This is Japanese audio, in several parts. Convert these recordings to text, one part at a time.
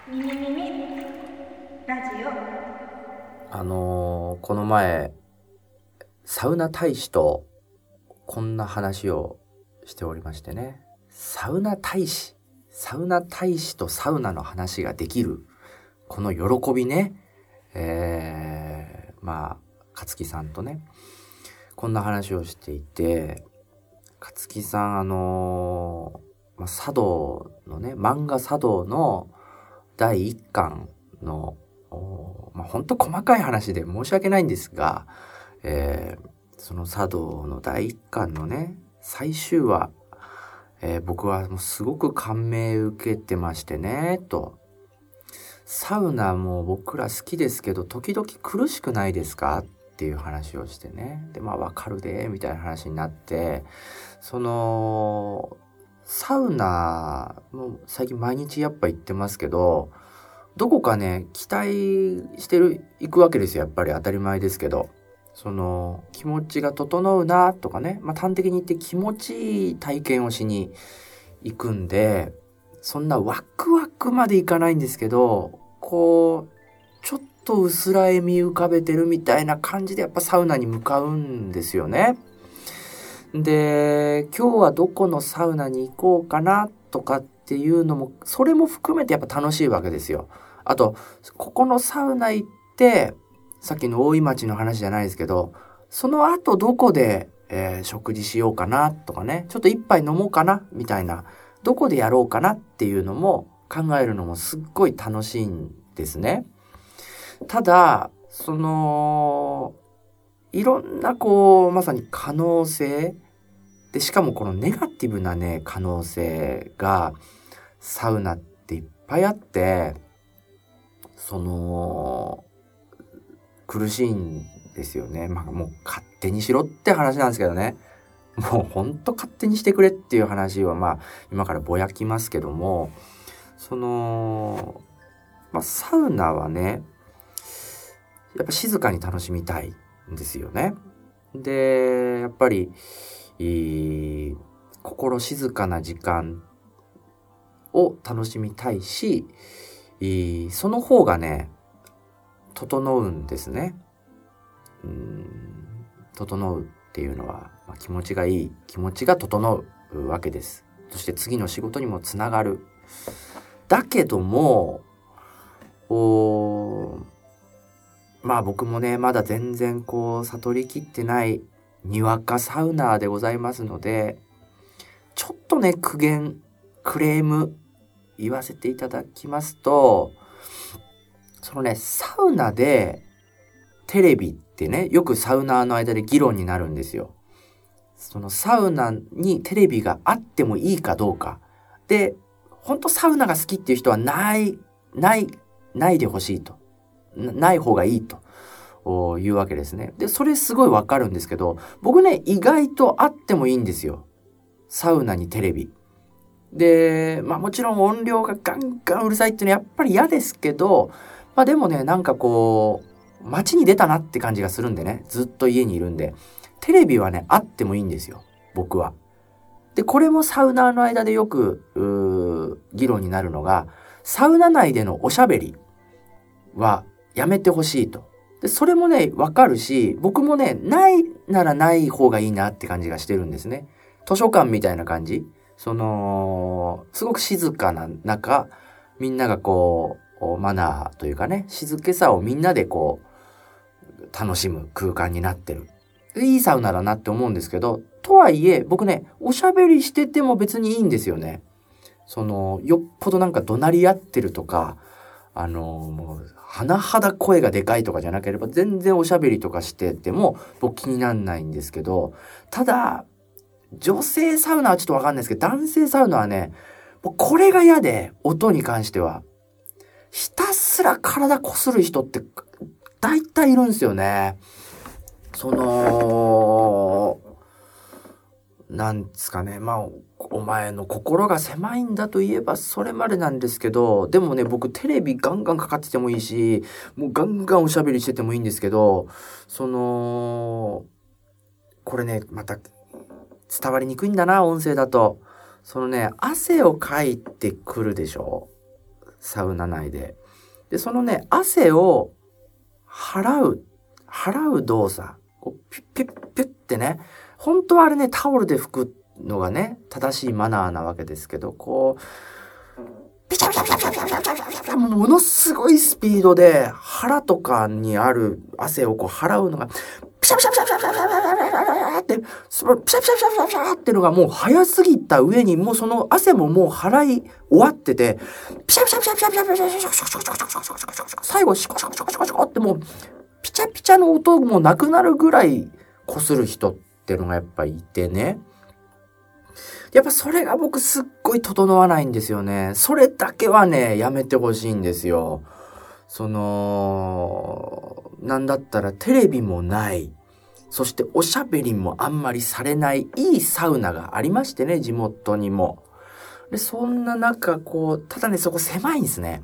みみみみラジこの前、サウナ大使とこんな話をしておりましてね。サウナ大使とサウナの話ができる、この喜びね。勝木さんとね、こんな話をしていて、勝木さん、茶道のね、漫画茶道の第一巻の、ほんと細かい話で申し訳ないんですが、その茶道の第一巻のね、最終話、僕はもうすごく感銘受けてましてね、と。サウナも僕ら好きですけど、時々苦しくないですかっていう話をしてね。で、わかるで、みたいな話になって、サウナも最近毎日やっぱ行ってますけど、どこかね、期待して行くわけですよ。やっぱり当たり前ですけど。気持ちが整うなとかね。端的に言って気持ちいい体験をしに行くんで、そんなワクワクまでいかないんですけど、ちょっと薄ら笑み浮かべてるみたいな感じでやっぱサウナに向かうんですよね。で、今日はどこのサウナに行こうかなとかっていうのも、それも含めてやっぱ楽しいわけですよ。あと、ここのサウナ行って、さっきの大井町の話じゃないですけど、その後どこで、食事しようかなとかね、ちょっと一杯飲もうかなみたいな、どこでやろうかなっていうのも考えるのもすっごい楽しいんですね。ただ、いろんなまさに可能性で、しかもこのネガティブなね、可能性がサウナっていっぱいあって、苦しいんですよね。もう勝手にしろって話なんですけどね。もうほんと勝手にしてくれっていう話は今からぼやきますけども、サウナはね、やっぱ静かに楽しみたいんですよね。で、やっぱり、心静かな時間を楽しみたいし、その方がね、整うんですね。整うっていうのは、気持ちがいい、気持ちが整うわけです。そして次の仕事にもつながる。だけども、僕もね、まだ全然悟りきってないにわかサウナーでございますので、ちょっとね、クレーム言わせていただきますと、サウナでテレビってね、よくサウナーの間で議論になるんですよ。サウナにテレビがあってもいいかどうか。で、本当サウナが好きっていう人はないでほしいと。ない方がいいというわけですね。で、それすごいわかるんですけど、僕ね、意外とあってもいいんですよ。サウナにテレビ。で、もちろん音量がガンガンうるさいっていうのはやっぱり嫌ですけど、でもね、街に出たなって感じがするんでね、ずっと家にいるんで、テレビはね、あってもいいんですよ、僕は。で、これもサウナーの間でよく、議論になるのが、サウナ内でのおしゃべりはやめてほしいと。で、それもね、わかるし、僕もね、ないならない方がいいなって感じがしてるんですね。図書館みたいな感じ。すごく静かな中、みんながマナーというかね、静けさをみんなで楽しむ空間になってる。いいサウナだなって思うんですけど、とはいえ、僕ね、おしゃべりしてても別にいいんですよね。よっぽどなんか怒鳴り合ってるとか、もう、甚だ声がでかいとかじゃなければ、全然おしゃべりとかしてても、僕気になんないんですけど、ただ、女性サウナはちょっとわかんないですけど、男性サウナはね、もうこれが嫌で、音に関しては。ひたすら体こする人って、大体いるんですよね。なんですかね。お前の心が狭いんだと言えばそれまでなんですけど、でもね、僕テレビガンガンかかっててもいいし、もうガンガンおしゃべりしててもいいんですけど、これね、また伝わりにくいんだな、音声だと。汗をかいてくるでしょ。 サウナ内で。で、そのね、汗を払う動作、こうピュッピュッピュッってね、本当はあれね、タオルで拭くのがね、正しいマナーなわけですけど、こう、ピチャピチャピチャピチャピチャピチャピチャ、ものすごいスピードで腹とかにある汗をこう払うのが、ピシャピシャピシャピシャピシャピシャって、そのピシャピシャピシャピシャピシャっていうのがもう早すぎた上に、もうその汗ももう払い終わってて、ピシャピシャピシャピシャピシャピシャピシャピシャピシャピシャピシャピシャピシャピシャ、最後シコシコシコシコシコってもうピチャピチャの音もなくなるぐらい擦る人っていうのがやっぱいてね。やっぱそれが僕すっごい整わないんですよね。それだけはね、やめてほしいんですよ。なんだったらテレビもない。そしておしゃべりもあんまりされないいいサウナがありましてね、地元にも。で、そんな中、ただね、そこ狭いんですね。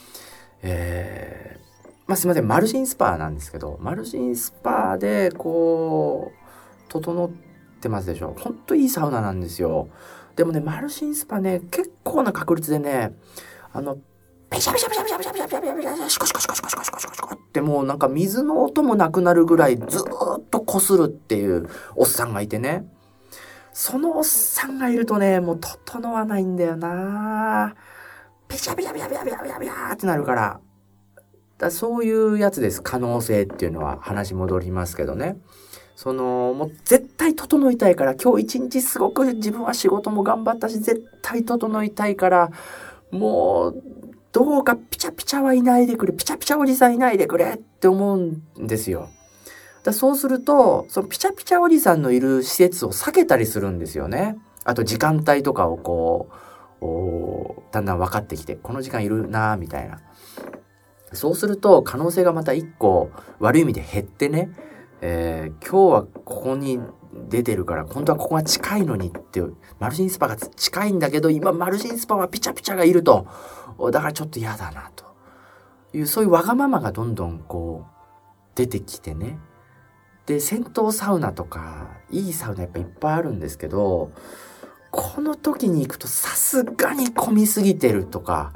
すいません、マルシンスパなんですけど、マルシンスパで、整ってますでしょ。ほんといいサウナなんですよ。でもね、マルシンスパね、結構な確率でね、ペシャペシャペシャペシャペシャペシャペシャペシャペシャシコシコシコシコシコシコシコシコってもうなんか水の音もなくなるぐらいずーっと擦るっていうおっさんがいてね。そのおっさんがいるとね、もう整わないんだよな。ペシャペシャペシャペシャペシャペシャペシャってなるから。そういうやつです。可能性っていうのは話戻りますけどね。もう絶対整いたいから、今日一日すごく自分は仕事も頑張ったし、絶対整いたいから、もう、どうかピチャピチャはいないでくれ、ピチャピチャおじさんいないでくれって思うんですよ。そうすると、そのピチャピチャおじさんのいる施設を避けたりするんですよね。あと時間帯とかをだんだん分かってきて、この時間いるなぁ、みたいな。そうすると可能性がまた一個悪い意味で減ってね、今日はここに出てるから本当はここが近いのにってマルシンスパが近いんだけど今マルシンスパはピチャピチャがいるとだからちょっと嫌だなというそういうわがままがどんどん出てきてね。で銭湯サウナとかいいサウナやっぱいっぱいあるんですけどこの時に行くとさすがに混みすぎてるとか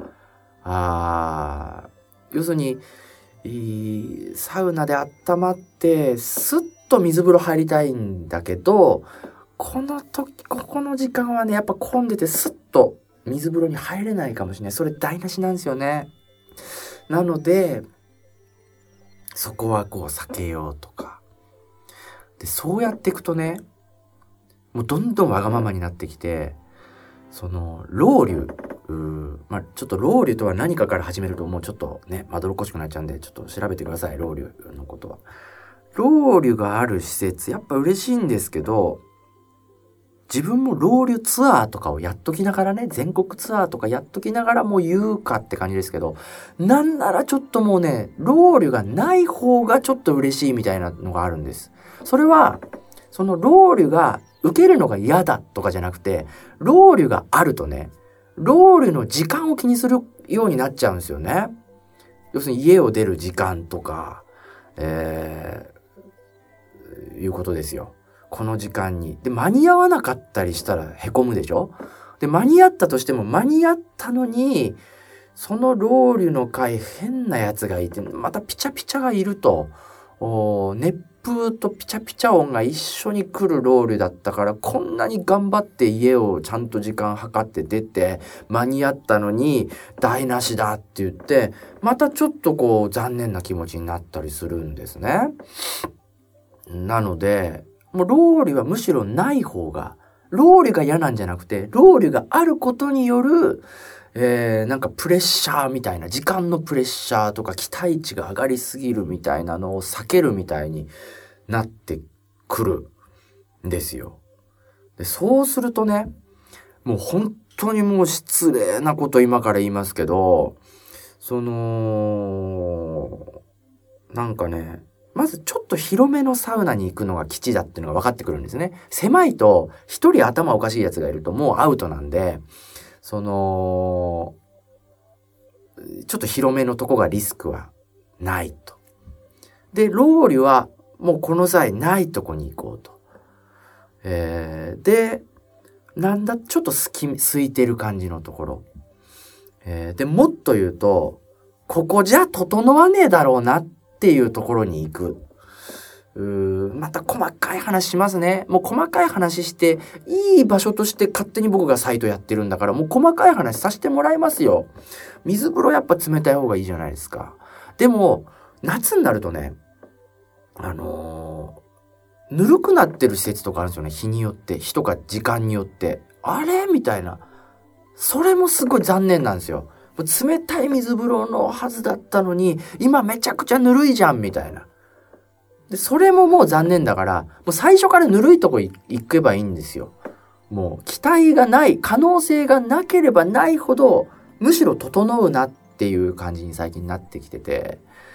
要するにサウナで温まってスッと水風呂入りたいんだけどここの時間はねやっぱ混んでてスッと水風呂に入れないかもしれない。それ台無しなんですよね。なのでそこは避けようとかでそうやっていくとねもうどんどんわがままになってきてロウリュちょっとロウリュとは何かから始めるともうちょっとねまどろっこしくなっちゃうんでちょっと調べてください。ロウリュのことは。ロウリュがある施設やっぱ嬉しいんですけど自分もロウリュツアーとかをやっときながらね全国ツアーとかやっときながらもう言うかって感じですけどなんならちょっともうねロウリュがない方がちょっと嬉しいみたいなのがあるんです。それはそのロウリュが受けるのが嫌だとかじゃなくてロウリュがあるとねロウリュの時間を気にするようになっちゃうんですよね。要するに家を出る時間とか、いうことですよ。この時間に。で、間に合わなかったりしたらへこむでしょ。で、間に合ったとしても間に合ったのに、そのロウリュの回変なやつがいて、またピチャピチャがいると、熱風とピチャピチャ音が一緒に来るロウリュだったからこんなに頑張って家をちゃんと時間計って出て間に合ったのに台無しだって言ってまたちょっと残念な気持ちになったりするんですね。なのでもうロウリュはむしろない方がロウリュが嫌なんじゃなくてロウリュがあることによるなんかプレッシャーみたいな時間のプレッシャーとか期待値が上がりすぎるみたいなのを避けるみたいになってくるんですよ。でそうするとねもう本当にもう失礼なこと今から言いますけどなんかねまずちょっと広めのサウナに行くのが吉だっていうのが分かってくるんですね。狭いと一人頭おかしいやつがいるともうアウトなんでちょっと広めのとこがリスクはないと。で、ロウリュはもうこの際ないとこに行こうと。で、ちょっと空いてる感じのところ。 で、もっと言うと、ここじゃ整わねえだろうなっていうところに行く。また細かい話しますね。もう細かい話して、いい場所として勝手に僕がサイトやってるんだから、もう細かい話させてもらいますよ。水風呂やっぱ冷たい方がいいじゃないですか。でも、夏になるとね、ぬるくなってる施設とかあるんですよね。日によって、日とか時間によって。あれみたいな。それもすごい残念なんですよ。冷たい水風呂のはずだったのに、今めちゃくちゃぬるいじゃんみたいな。で、それももう残念だから、もう最初からぬるいとこ行けばいいんですよ。もう期待がない、可能性がなければないほど、むしろ整うなっていう感じに最近なってきてて、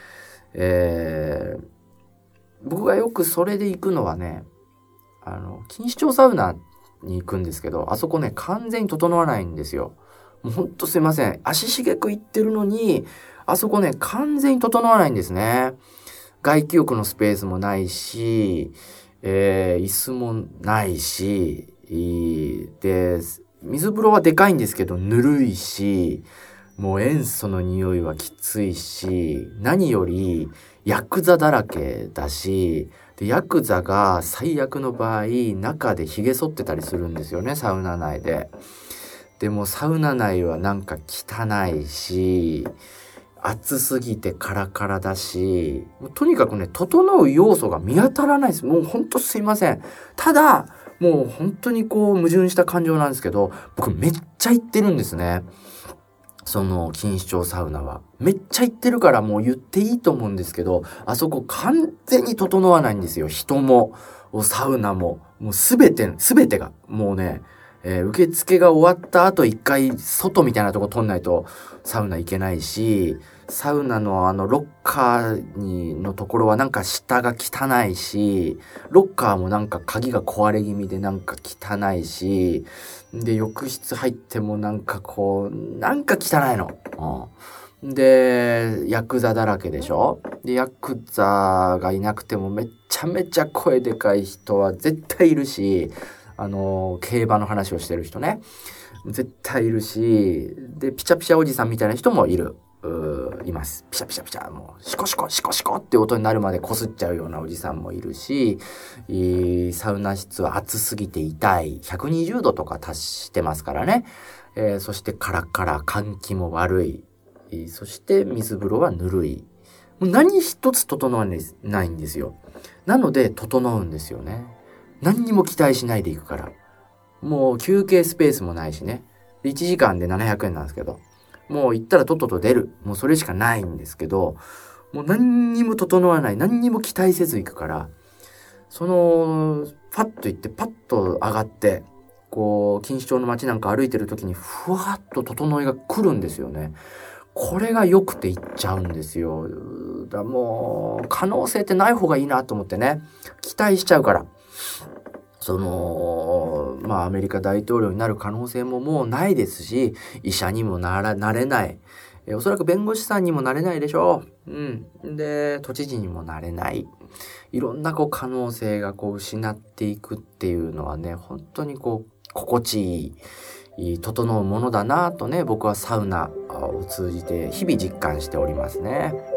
僕がよくそれで行くのはね、錦糸町サウナに行くんですけど、あそこね、完全に整わないんですよ。もうほんとすいません。足しげく行ってるのに、あそこね、完全に整わないんですね。外気浴のスペースもないし、椅子もないし、で、水風呂はでかいんですけど、ぬるいし、もう塩素の匂いはきついし、何よりヤクザだらけだし、でヤクザが最悪の場合、中で髭剃ってたりするんですよね、サウナ内で。でもサウナ内はなんか汚いし、暑すぎてカラカラだし、とにかくね、整う要素が見当たらないです。もうほんとすいません。ただ、もう本当にこう矛盾した感情なんですけど、僕めっちゃ行ってるんですね。その錦糸町サウナは。めっちゃ行ってるからもう言っていいと思うんですけど、あそこ完全に整わないんですよ。人も、サウナも、もうすべてが。もうね、受付が終わった後一回外みたいなとこ取んないとサウナ行けないし、サウナのロッカーのところはなんか下が汚いし、ロッカーもなんか鍵が壊れ気味でなんか汚いし、で、浴室入ってもなんかこう、なんか汚いの。で、ヤクザだらけでしょ？で、ヤクザがいなくてもめちゃめちゃ声でかい人は絶対いるし、競馬の話をしてる人ね。絶対いるし、で、ピチャピチャおじさんみたいな人もいる。います。ピシャピシャピシャ、もう、シコシコ、シコシコって音になるまで擦っちゃうようなおじさんもいるし、サウナ室は暑すぎて痛い。120度とか達してますからね。そしてカラカラ、換気も悪い。そして水風呂はぬるい。もう何一つ整わないんですよ。なので、整うんですよね。何にも期待しないで行くから。もう休憩スペースもないしね。1時間で700円なんですけど。もう行ったらとっとと出る。もうそれしかないんですけど、もう何にも整わない。何にも期待せず行くから、パッと行ってパッと上がって、こう、錦糸町の街なんか歩いてる時にふわっと整いが来るんですよね。これが良くて行っちゃうんですよ。もう、可能性ってない方がいいなと思ってね。期待しちゃうから。アメリカ大統領になる可能性ももうないですし、医者にもなれない。おそらく弁護士さんにもなれないでしょう。で、都知事にもなれない。いろんな可能性が失っていくっていうのはね、本当に心地いい、整うものだなとね、僕はサウナを通じて日々実感しておりますね。